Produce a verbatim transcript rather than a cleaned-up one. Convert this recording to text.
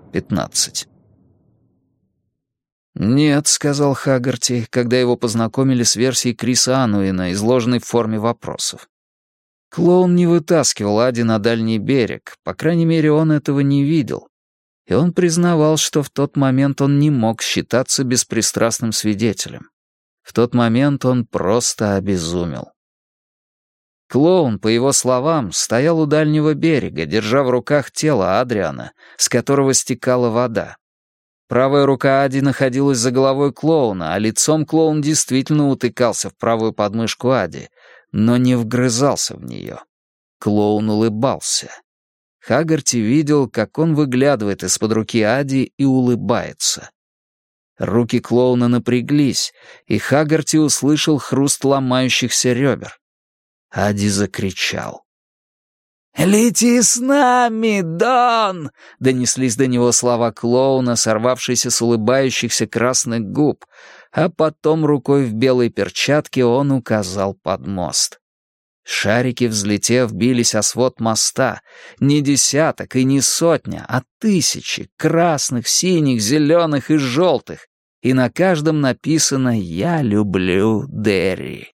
пятнадцать. «Нет», — сказал Хаггарти, когда его познакомили с версией Криса Ануина, изложенной в форме вопросов. Клоун не вытаскивал Ади на дальний берег, по крайней мере, он этого не видел. И он признавал, что в тот момент он не мог считаться беспристрастным свидетелем. В тот момент он просто обезумел. Клоун, по его словам, стоял у дальнего берега, держа в руках тело Адриана, с которого стекала вода. Правая рука Ади находилась за головой клоуна, а лицом клоун действительно утыкался в правую подмышку Ади, но не вгрызался в нее. Клоун улыбался. Хаггарти видел, как он выглядывает из-под руки Ади и улыбается. Руки клоуна напряглись, и Хаггарти услышал хруст ломающихся ребер. Ади закричал. «Лети с нами, Дон!» — донеслись до него слова клоуна, сорвавшиеся с улыбающихся красных губ, а потом рукой в белой перчатке он указал под мост. Шарики, взлетев, бились о свод моста. Не десяток и не сотня, а тысячи красных, синих, зеленых и желтых. И на каждом написано «Я люблю Дерри».